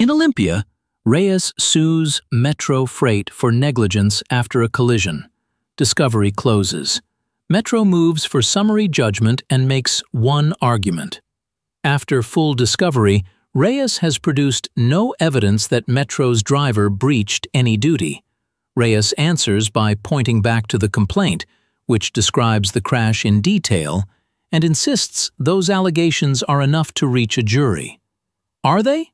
In Olympia, Reyes sues Metro Freight for negligence after a collision. Discovery closes. Metro moves for summary judgment and makes one argument. After full discovery, Reyes has produced no evidence that Metro's driver breached any duty. Reyes answers by pointing back to the complaint, which describes the crash in detail, and insists those allegations are enough to reach a jury. Are they?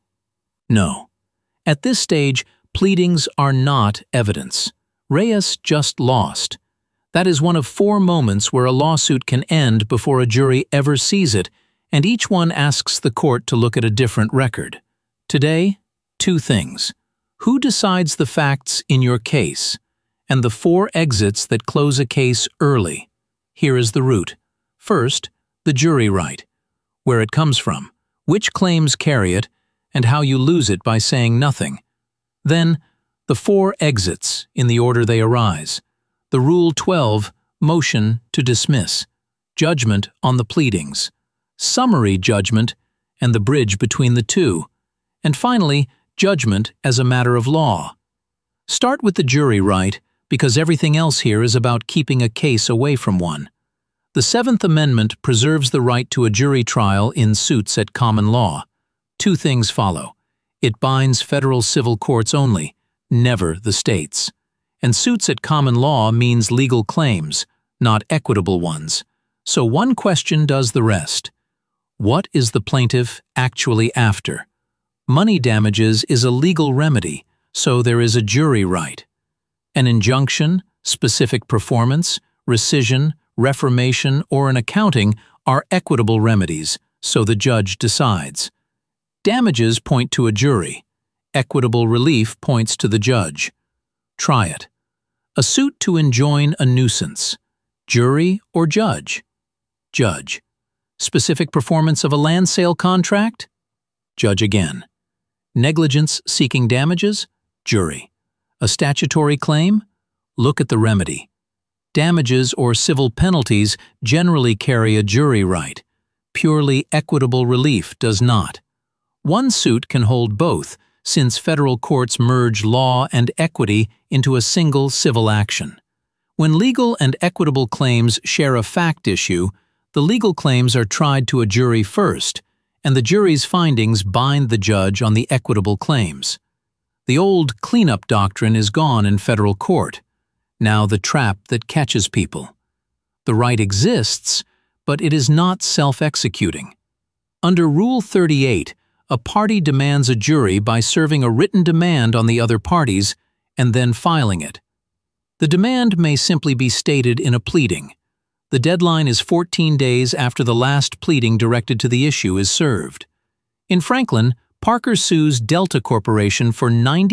No. At this stage, pleadings are not evidence. Reyes just lost. That is one of 4 moments where a lawsuit can end before a jury ever sees it, and each one asks the court to look at a different record. Today, 2 things. Who decides the facts in your case? And the 4 exits that close a case early. Here is the route. First, the jury right. Where it comes from, which claims carry it, and how you lose it by saying nothing. Then, the 4 exits in the order they arise. The Rule 12, motion to dismiss, judgment on the pleadings, summary judgment, and the bridge between the 2, and finally, judgment as a matter of law. Start with the jury right, because everything else here is about keeping a case away from one. The 7th Amendment preserves the right to a jury trial in suits at common law. 2 things follow. It binds federal civil courts only, never the states. And suits at common law means legal claims, not equitable ones. So one question does the rest. What is the plaintiff actually after? Money damages is a legal remedy, so there is a jury right. An injunction, specific performance, rescission, reformation, or an accounting are equitable remedies, so the judge decides. Damages point to a jury. Equitable relief points to the judge. Try it. A suit to enjoin a nuisance. Jury or judge? Judge. Specific performance of a land sale contract? Judge again. Negligence seeking damages? Jury. A statutory claim? Look at the remedy. Damages or civil penalties generally carry a jury right. Purely equitable relief does not. One suit can hold both, since federal courts merge law and equity into a single civil action. When legal and equitable claims share a fact issue, the legal claims are tried to a jury first, and the jury's findings bind the judge on the equitable claims. The old cleanup doctrine is gone in federal court. Now the trap that catches people. The right exists, but it is not self-executing. Under Rule 38, a party demands a jury by serving a written demand on the other parties and then filing it. The demand may simply be stated in a pleading. The deadline is 14 days after the last pleading directed to the issue is served. In Franklin, Parker sues Delta Corporation for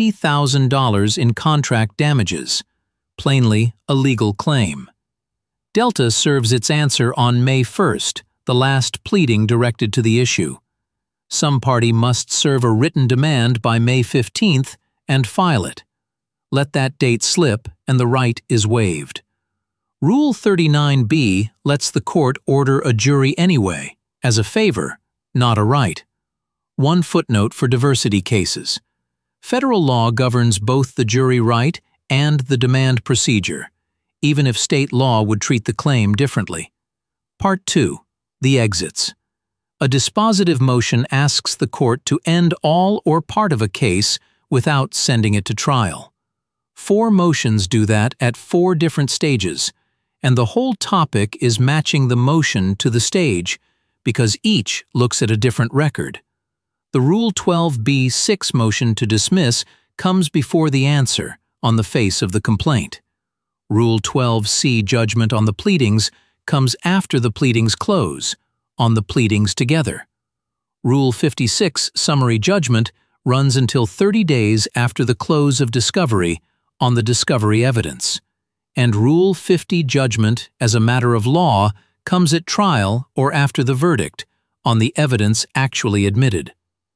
$90,000 in contract damages, plainly a legal claim. Delta serves its answer on May 1st, the last pleading directed to the issue. Some party must serve a written demand by May 15th and file it. Let that date slip and the right is waived. Rule 39B lets the court order a jury anyway, as a favor, not a right. One footnote for diversity cases. Federal law governs both the jury right and the demand procedure, even if state law would treat the claim differently. Part 2. The exits. A dispositive motion asks the court to end all or part of a case without sending it to trial. 4 motions do that at 4 different stages, and the whole topic is matching the motion to the stage because each looks at a different record. The Rule 12b-6 motion to dismiss comes before the answer on the face of the complaint. Rule 12c judgment on the pleadings comes after the pleadings close, on the pleadings together. Rule 56 summary judgment runs until 30 days after the close of discovery on the discovery evidence, and Rule 50 judgment as a matter of law comes at trial or after the verdict on the evidence actually admitted.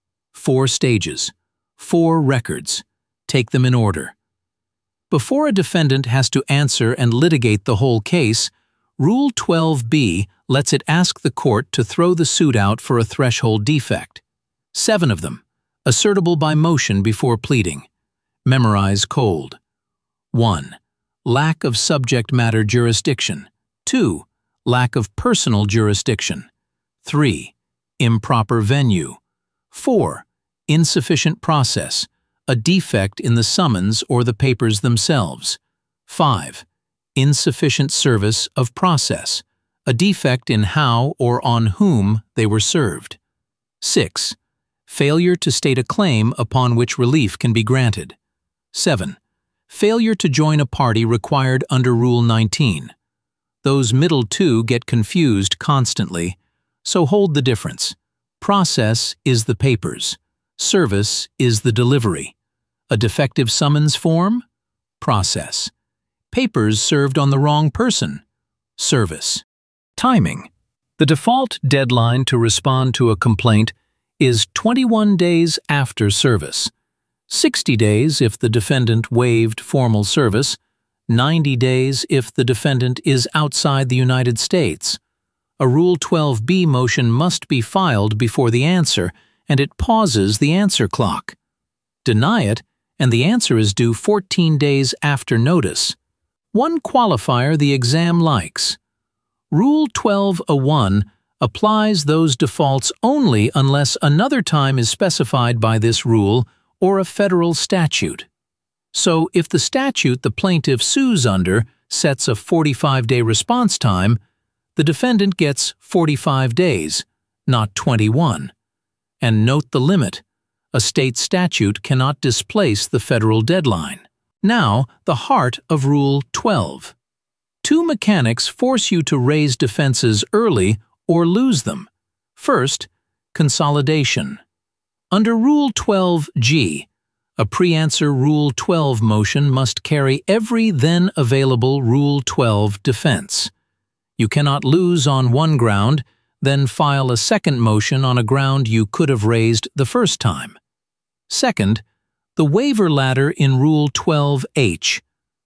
4 stages, 4 records. Take them in order. Before a defendant has to answer and litigate the whole case, Rule 12b lets it ask the court to throw the suit out for a threshold defect. 7 of them, assertable by motion before pleading. Memorize cold. 1. Lack of subject matter jurisdiction. 2. Lack of personal jurisdiction. 3. Improper venue. 4. Insufficient process, a defect in the summons or the papers themselves. 5. Insufficient service of process, a defect in how or on whom they were served. 6. Failure to state a claim upon which relief can be granted. 7. Failure to join a party required under Rule 19. Those middle two get confused constantly, so hold the difference. Process is the papers. Service is the delivery. A defective summons form? Process. Papers served on the wrong person? Service. Timing. The default deadline to respond to a complaint is 21 days after service, 60 days if the defendant waived formal service, 90 days if the defendant is outside the United States. A Rule 12b motion must be filed before the answer, and it pauses the answer clock. Deny it, and the answer is due 14 days after notice. One qualifier the exam likes. Rule 12(1) applies those defaults only unless another time is specified by this rule or a federal statute. So if the statute the plaintiff sues under sets a 45-day response time, the defendant gets 45 days, not 21. And note the limit. A state statute cannot displace the federal deadline. Now, the heart of Rule 12. Two mechanics force you to raise defenses early or lose them. First, consolidation. Under Rule 12g, a pre-answer Rule 12 motion must carry every then available Rule 12 defense. You cannot lose on one ground, then file a second motion on a ground you could have raised the first time. Second, the waiver ladder in Rule 12h,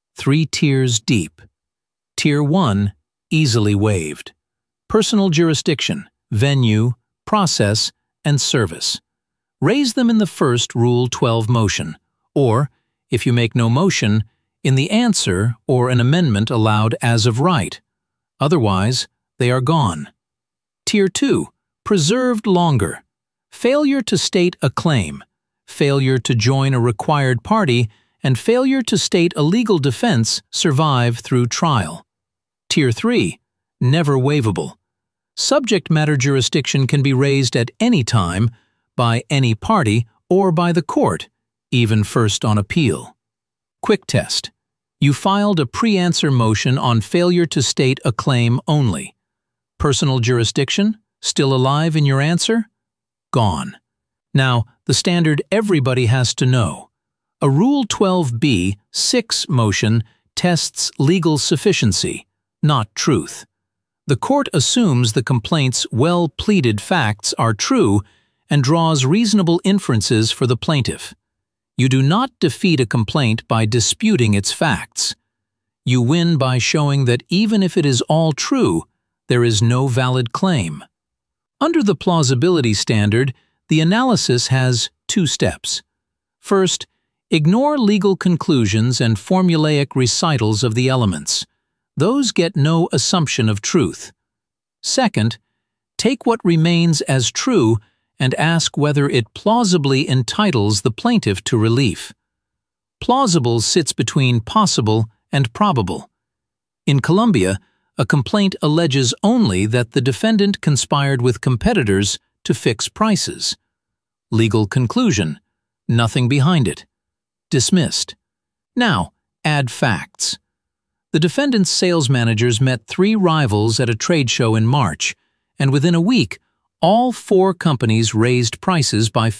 3 tiers deep. Tier 1, easily waived. Personal jurisdiction, venue, process, and service. Raise them in the first Rule 12 motion, or, if you make no motion, in the answer or an amendment allowed as of right. Otherwise, they are gone. Tier 2, preserved longer. Failure to state a claim, failure to join a required party, and failure to state a legal defense survive through trial. Tier 3, never waivable. Subject matter jurisdiction can be raised at any time, by any party, or by the court, even first on appeal. Quick test. You filed a pre-answer motion on failure to state a claim only. Personal jurisdiction, still alive in your answer? Gone. Now, the standard everybody has to know. A Rule 12b 6 motion tests legal sufficiency, not truth. The court assumes the complaint's well-pleaded facts are true and draws reasonable inferences for the plaintiff. You do not defeat a complaint by disputing its facts. You win by showing that even if it is all true, there is no valid claim. Under the plausibility standard, the analysis has 2 steps. First, ignore legal conclusions and formulaic recitals of the elements. Those get no assumption of truth. Second, take what remains as true and ask whether it plausibly entitles the plaintiff to relief. Plausible sits between possible and probable. In Colombia, a complaint alleges only that the defendant conspired with competitors to fix prices. Legal conclusion, nothing behind it. Dismissed. Now, add facts. The defendant's sales managers met 3 rivals at a trade show in March, and within a week, all 4 companies raised prices by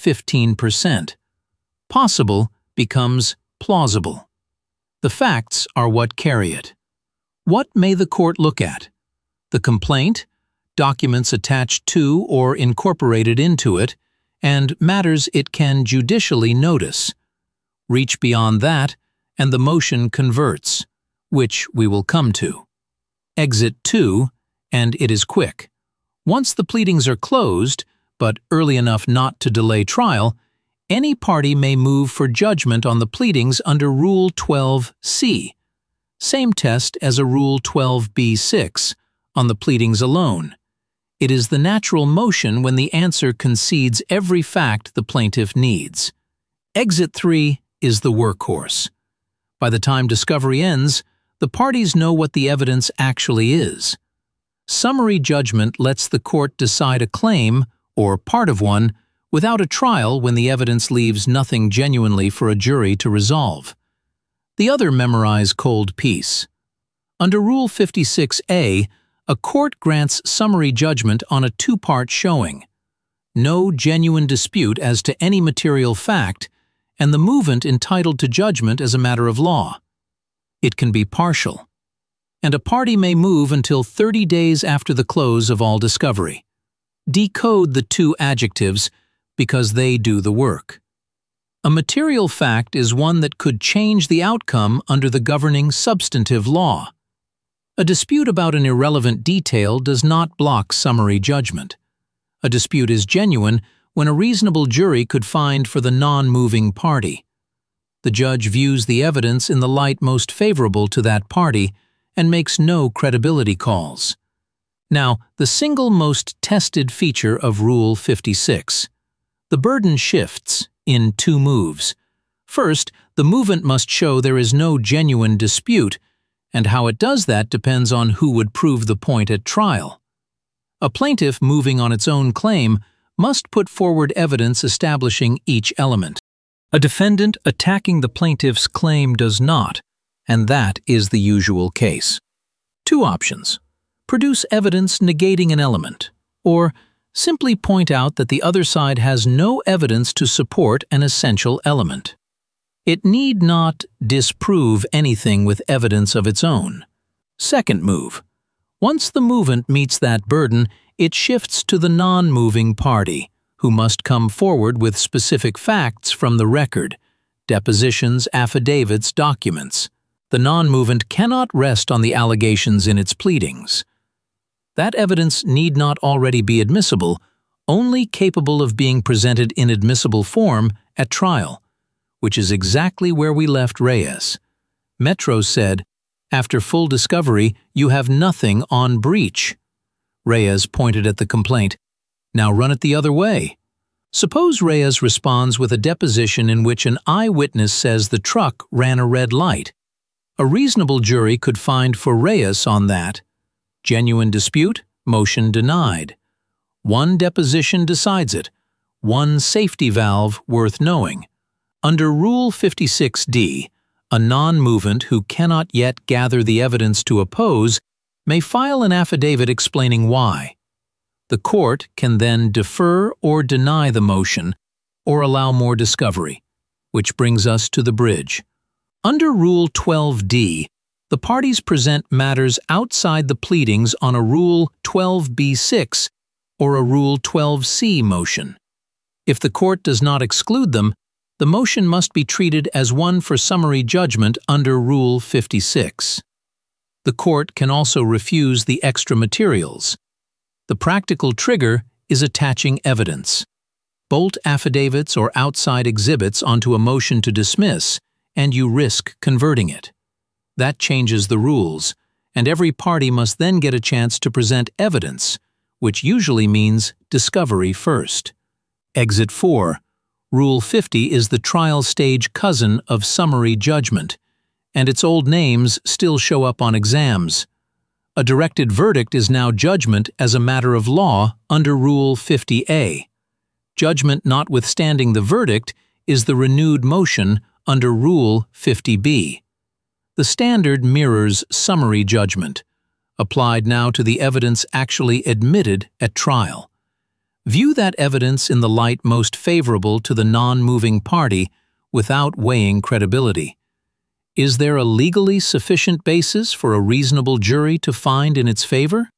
15%. Possible becomes plausible. The facts are what carry it. What may the court look at? The complaint, documents attached to or incorporated into it, and matters it can judicially notice. Reach beyond that, and the motion converts, which we will come to. Exit 2, and it is quick. Once the pleadings are closed, but early enough not to delay trial, any party may move for judgment on the pleadings under Rule 12c, same test as a Rule 12b-6, on the pleadings alone. It is the natural motion when the answer concedes every fact the plaintiff needs. Exit 3 is the workhorse. By the time discovery ends, the parties know what the evidence actually is. Summary judgment lets the court decide a claim, or part of one, without a trial when the evidence leaves nothing genuinely for a jury to resolve. The other memorize cold piece. Under Rule 56A, a court grants summary judgment on a two-part showing. No genuine dispute as to any material fact, and the movement entitled to judgment as a matter of law. It can be partial, and a party may move until 30 days after the close of all discovery. Decode the two adjectives because they do the work. A material fact is one that could change the outcome under the governing substantive law. A dispute about an irrelevant detail does not block summary judgment. A dispute is genuine when a reasonable jury could find for the non-moving party. The judge views the evidence in the light most favorable to that party and makes no credibility calls. Now, the single most tested feature of Rule 56. The burden shifts in two moves. First, the movement must show there is no genuine dispute, and how it does that depends on who would prove the point at trial. A plaintiff moving on its own claim must put forward evidence establishing each element. A defendant attacking the plaintiff's claim does not, and that is the usual case. Two options: produce evidence negating an element, or simply point out that the other side has no evidence to support an essential element. It need not disprove anything with evidence of its own. Second move. Once the movement meets that burden, it shifts to the non-moving party, who must come forward with specific facts from the record, depositions, affidavits, documents. The non-movement cannot rest on the allegations in its pleadings. That evidence need not already be admissible, only capable of being presented in admissible form at trial, which is exactly where we left Reyes. Metro said, "After full discovery, you have nothing on breach." Reyes pointed at the complaint. "Now run it the other way." Suppose Reyes responds with a deposition in which an eyewitness says the truck ran a red light. A reasonable jury could find for Reyes on that. Genuine dispute, motion denied. One deposition decides it. One safety valve worth knowing. Under Rule 56D, a non-movement who cannot yet gather the evidence to oppose may file an affidavit explaining why. The court can then defer or deny the motion or allow more discovery, which brings us to the bridge. Under Rule 12D, the parties present matters outside the pleadings on a Rule 12b-6 or a Rule 12c motion. If the court does not exclude them, the motion must be treated as one for summary judgment under Rule 56. The court can also refuse the extra materials. The practical trigger is attaching evidence. Bolt affidavits or outside exhibits onto a motion to dismiss, and you risk converting it. That changes the rules, and every party must then get a chance to present evidence, which usually means discovery first. Exit 4. Rule 50 is the trial stage cousin of summary judgment, and its old names still show up on exams. A directed verdict is now judgment as a matter of law under Rule 50A. Judgment notwithstanding the verdict is the renewed motion under Rule 50B. The standard mirrors summary judgment, applied now to the evidence actually admitted at trial. View that evidence in the light most favorable to the non-moving party without weighing credibility. Is there a legally sufficient basis for a reasonable jury to find in its favor?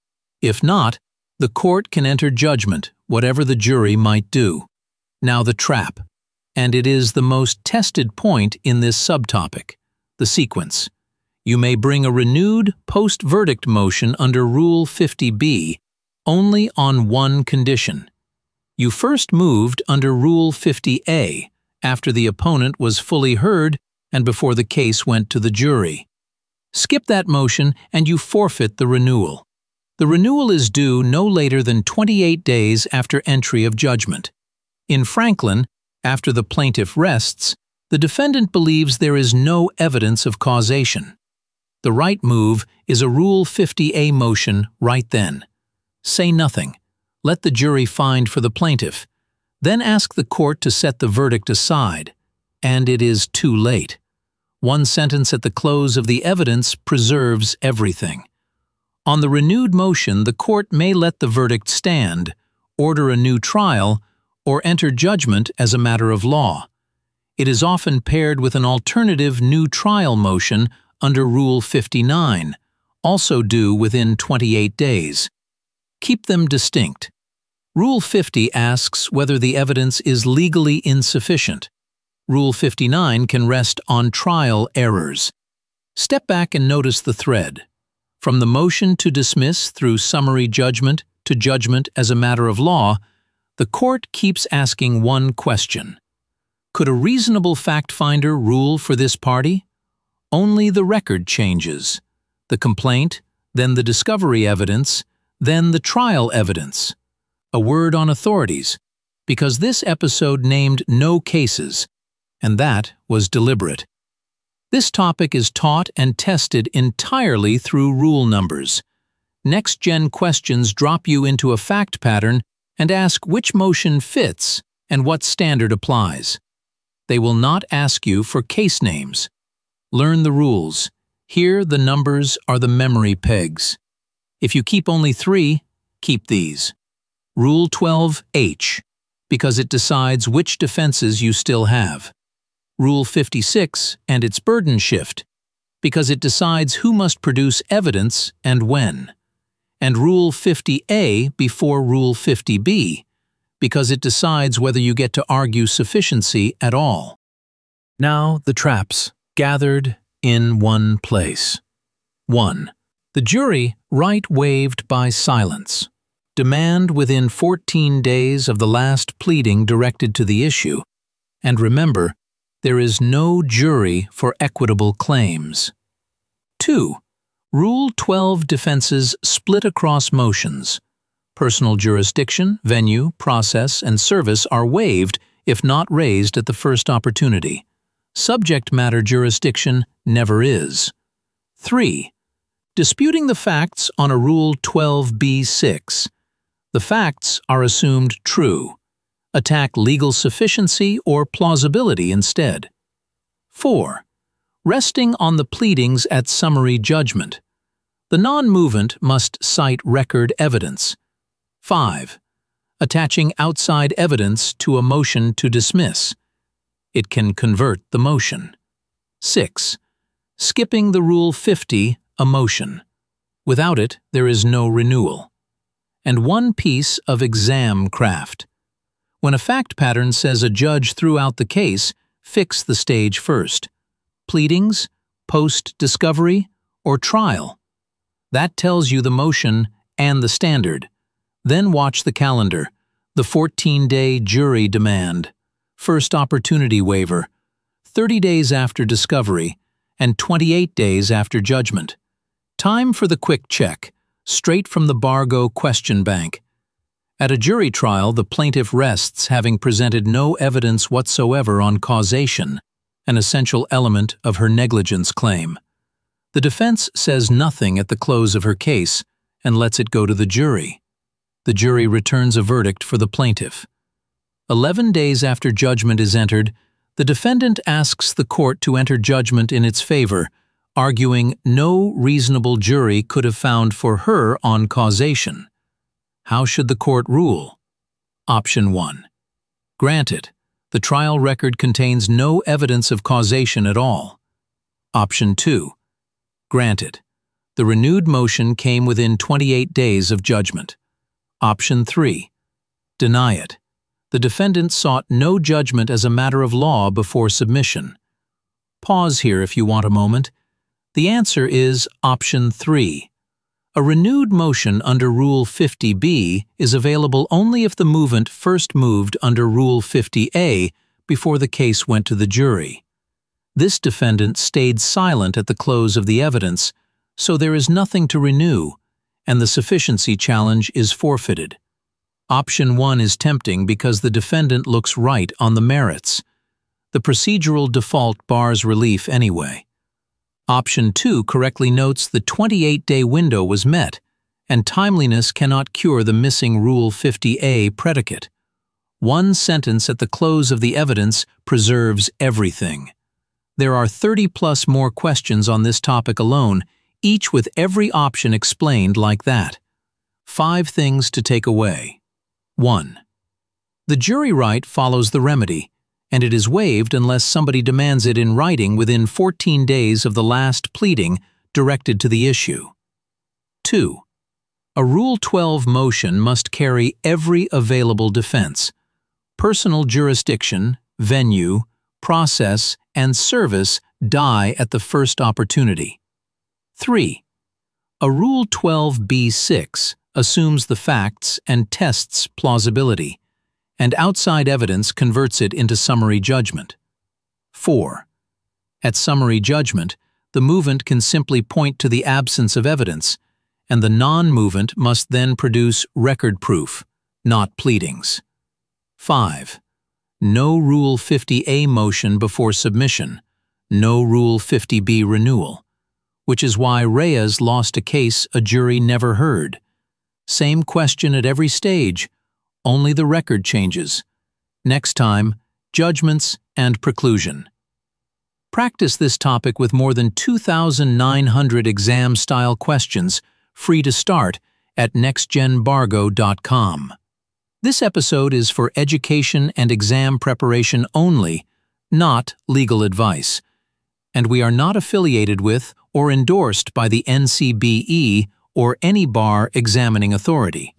If not, the court can enter judgment, whatever the jury might do. Now the trap, and it is the most tested point in this subtopic, the sequence. You may bring a renewed post-verdict motion under Rule 50B only on one condition. You first moved under Rule 50A, after the opponent was fully heard and before the case went to the jury. Skip that motion and you forfeit the renewal. The renewal is due no later than 28 days after entry of judgment. In Franklin, after the plaintiff rests, the defendant believes there is no evidence of causation. The right move is a Rule 50A motion right then. Say nothing. Let the jury find for the plaintiff. Then ask the court to set the verdict aside. And it is too late. One sentence at the close of the evidence preserves everything. On the renewed motion, the court may let the verdict stand, order a new trial, or enter judgment as a matter of law. It is often paired with an alternative new trial motion under Rule 59, also due within 28 days. Keep them distinct. Rule 50 asks whether the evidence is legally insufficient. Rule 59 can rest on trial errors. Step back and notice the thread. From the motion to dismiss through summary judgment to judgment as a matter of law, the court keeps asking one question. Could a reasonable fact-finder rule for this party? Only the record changes. The complaint, then the discovery evidence, then the trial evidence. A word on authorities, because this episode named no cases, and that was deliberate. This topic is taught and tested entirely through rule numbers. Next-gen questions drop you into a fact pattern and ask which motion fits and what standard applies. They will not ask you for case names. Learn the rules. Here, the numbers are the memory pegs. If you keep only 3, keep these. Rule 12H, because it decides which defenses you still have. Rule 56 and its burden shift, because it decides who must produce evidence and when. And Rule 50A before Rule 50B, because it decides whether you get to argue sufficiency at all. Now the traps, gathered in one place. 1. The jury, right waived by silence. Demand within 14 days of the last pleading directed to the issue, and remember, there is no jury for equitable claims. 2. Rule 12 defenses split across motions. Personal jurisdiction, venue, process, and service are waived if not raised at the first opportunity. Subject matter jurisdiction never is. 3. Disputing the facts on a Rule 12b-6. The facts are assumed true. Attack legal sufficiency or plausibility instead. 4. Resting on the pleadings at summary judgment. The non-movement must cite record evidence. 5. Attaching outside evidence to a motion to dismiss. It can convert the motion. 6. Skipping the Rule 50, a motion. Without it, there is no renewal. And one piece of exam craft. When a fact pattern says a judge threw out the case, fix the stage first. Pleadings, post-discovery, or trial. That tells you the motion and the standard. Then watch the calendar, the 14-day jury demand, first opportunity waiver, 30 days after discovery, and 28 days after judgment. Time for the quick check, straight from the Bargo question bank. At a jury trial, the plaintiff rests having presented no evidence whatsoever on causation, an essential element of her negligence claim. The defense says nothing at the close of her case and lets it go to the jury. The jury returns a verdict for the plaintiff. 11 days after judgment is entered, the defendant asks the court to enter judgment in its favor, arguing no reasonable jury could have found for her on causation. How should the court rule? Option 1. Granted, the trial record contains no evidence of causation at all. Option 2. Granted, the renewed motion came within 28 days of judgment. Option 3. Deny it. The defendant sought no judgment as a matter of law before submission. Pause here if you want a moment. The answer is Option 3. A renewed motion under Rule 50B is available only if the movant first moved under Rule 50A before the case went to the jury. This defendant stayed silent at the close of the evidence, so there is nothing to renew, and the sufficiency challenge is forfeited. Option 1 is tempting because the defendant looks right on the merits. The procedural default bars relief anyway. Option 2 correctly notes the 28-day window was met, and timeliness cannot cure the missing Rule 50A predicate. One sentence at the close of the evidence preserves everything. There are 30+ more questions on this topic alone, each with every option explained like that. 5 things to take away. 1. The jury right follows the remedy, and it is waived unless somebody demands it in writing within 14 days of the last pleading directed to the issue. 2. A Rule 12 motion must carry every available defense. Personal jurisdiction, venue, process, and service die at the first opportunity. 3. A Rule 12b-6 assumes the facts and tests plausibility, and outside evidence converts it into summary judgment. 4. At summary judgment, the movant can simply point to the absence of evidence, and the non-movant must then produce record proof, not pleadings. 5. No Rule 50A motion before submission, no Rule 50B renewal, which is why Reyes lost a case a jury never heard. Same question at every stage, only the record changes. Next time, judgments and preclusion. Practice this topic with more than 2,900 exam-style questions, free to start, at nextgenbargo.com. This episode is for education and exam preparation only, not legal advice, and we are not affiliated with or endorsed by the NCBE or any bar examining authority.